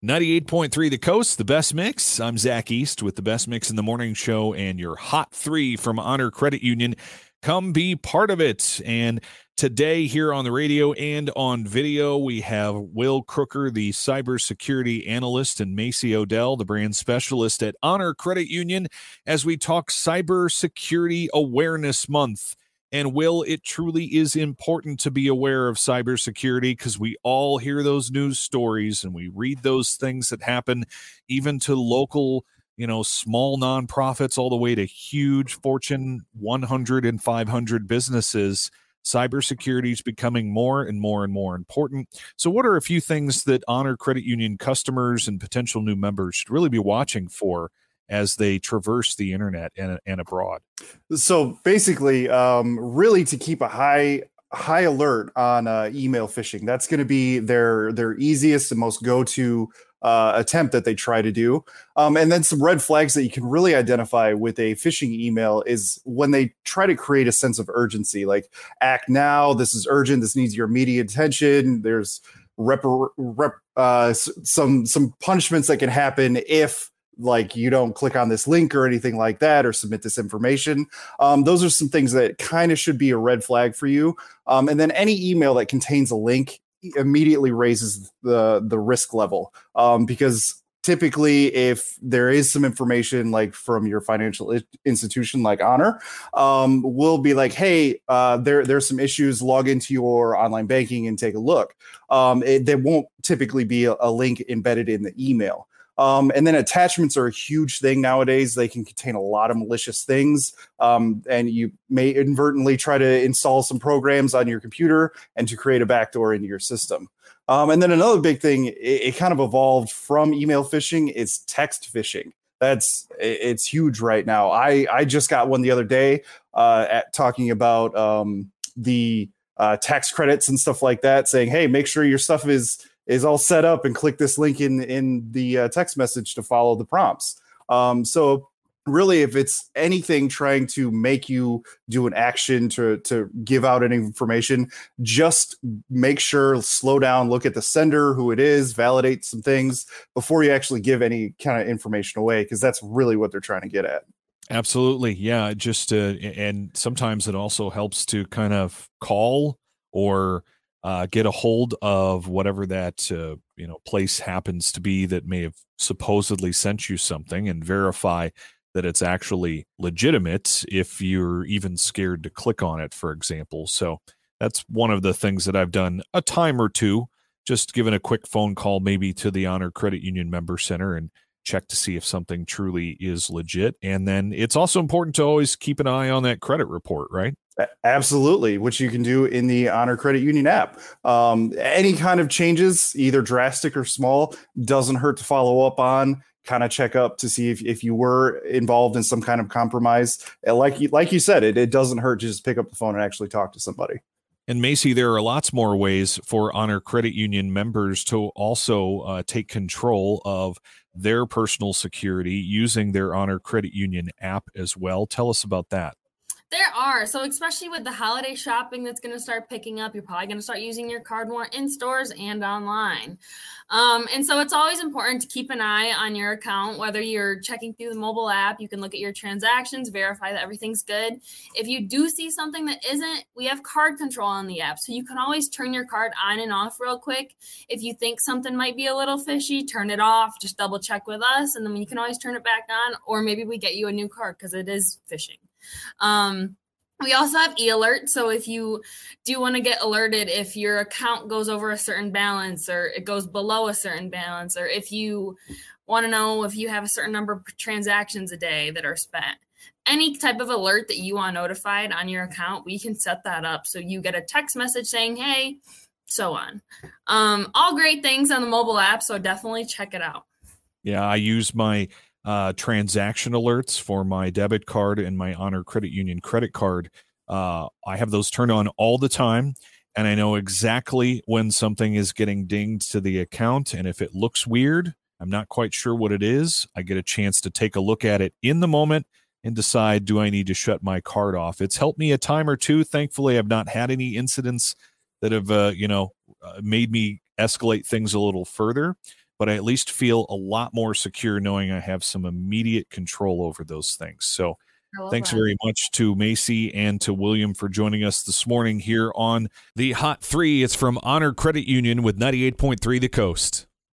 98.3 The Coast, the best mix. I'm Zach East with the best mix in the morning show and your hot three from Honor Credit Union. Come be part of it. And today here on the radio and on video, we have Will Crooker, the cybersecurity analyst, and Macy Odell, the brand specialist at Honor Credit Union, as we talk Cybersecurity Awareness Month. And Will, it truly is important to be aware of cybersecurity because we all hear those news stories and we read those things that happen even to local, small nonprofits all the way to huge Fortune 100 and 500 businesses. Cybersecurity is becoming more and more and more important. So what are a few things that Honor Credit Union customers and potential new members should really be watching for as they traverse the internet and abroad? So basically, really to keep a high alert on email phishing. That's going to be their easiest and most go-to attempt that they try to do. And then some red flags that you can really identify with a phishing email is when they try to create a sense of urgency, like act now, this is urgent, this needs your immediate attention. There's some punishments that can happen if you don't click on this link or anything like that, or submit this information. Those are some things that kind of should be a red flag for you. And then any email that contains a link immediately raises the risk level, because typically if there is some information like from your financial institution like Honor, we'll be like, hey, there's some issues, log into your online banking and take a look. There won't typically be a link embedded in the email. And then attachments are a huge thing nowadays. They can contain a lot of malicious things. And you may inadvertently try to install some programs on your computer and to create a backdoor into your system. And then another big thing, it kind of evolved from email phishing, is text phishing. It's huge right now. I just got one the other day talking about the tax credits and stuff like that, saying, hey, make sure your stuff is all set up and click this link in the text message to follow the prompts. So really, if it's anything trying to make you do an action to give out any information, just make sure, slow down, look at the sender, who it is, validate some things before you actually give any kind of information away, because that's really what they're trying to get at. Absolutely. Yeah. Just and sometimes it also helps to kind of call or get a hold of whatever that place happens to be that may have supposedly sent you something, and verify that it's actually legitimate if you're even scared to click on it, for example. So that's one of the things that I've done a time or two, just given a quick phone call maybe to the Honor Credit Union Member Center and check to see if something truly is legit. And then it's also important to always keep an eye on that credit report, right? Absolutely, which you can do in the Honor Credit Union app. Any kind of changes, either drastic or small, doesn't hurt to follow up on, kind of check up to see if you were involved in some kind of compromise. Like you said, it doesn't hurt to just pick up the phone and actually talk to somebody. And Macy, there are lots more ways for Honor Credit Union members to also take control of their personal security using their Honor Credit Union app as well. Tell us about that. There are. So especially with the holiday shopping that's going to start picking up, you're probably going to start using your card more in stores and online. And so it's always important to keep an eye on your account, whether you're checking through the mobile app, you can look at your transactions, verify that everything's good. If you do see something that isn't, we have card control on the app. So you can always turn your card on and off real quick. If you think something might be a little fishy, turn it off, just double check with us. And then you can always turn it back on, or maybe we get you a new card because it is phishing. We also have e-alert. So if you do want to get alerted if your account goes over a certain balance or it goes below a certain balance, or if you want to know if you have a certain number of transactions a day that are spent, any type of alert that you want notified on your account, we can set that up. So you get a text message saying, hey, so on. All great things on the mobile app. So definitely check it out. Yeah, I use my transaction alerts for my debit card and my Honor Credit Union credit card. I have those turned on all the time, and I know exactly when something is getting dinged to the account. And if it looks weird, I'm not quite sure what it is, I get a chance to take a look at it in the moment and decide, do I need to shut my card off? It's helped me a time or two. Thankfully, I've not had any incidents that have, made me escalate things a little further. but I at least feel a lot more secure knowing I have some immediate control over those things. So thanks very much to Macy and to William for joining us this morning here on the Hot 3. It's from Honor Credit Union with 98.3 The Coast.